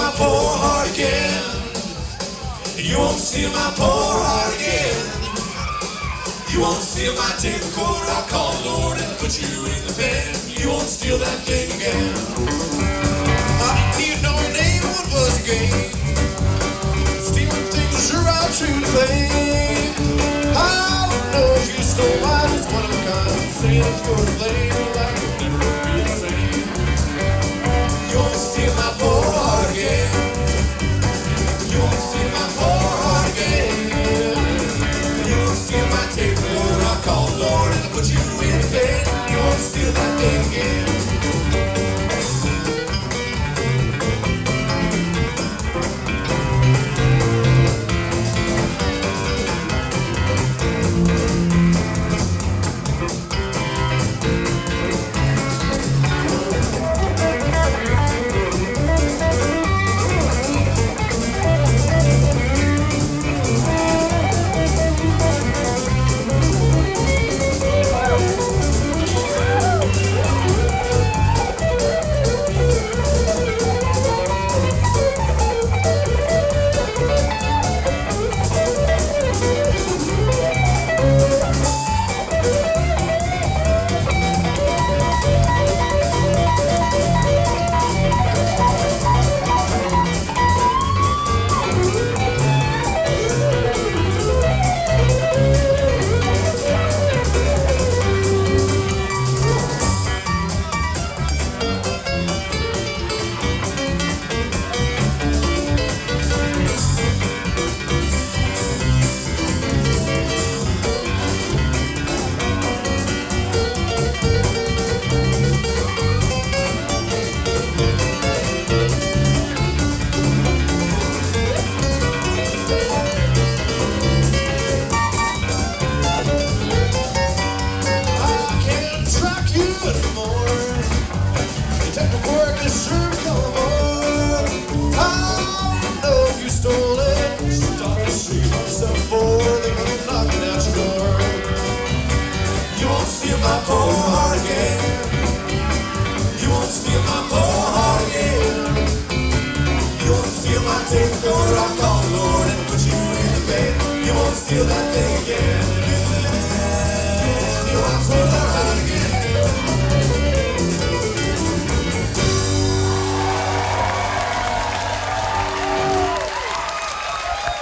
my poor heart again. You won't steal my poor heart again. You won't steal my tape recorder. I'll call Lord and put you in the pen. You won't steal that thing again. I didn't need no name, what was the game? Stealing things is sure out to the pain. I don't know if you stole mine, it's one of a kind. Saying it's your blame, like you'll never be the same. You won't steal my poor heart again. You won't steal my poor heart again. You won't steal my tape recorder. I'll call Lord and put you in the bed. You won't steal that thing again. Anymore. The type of work is served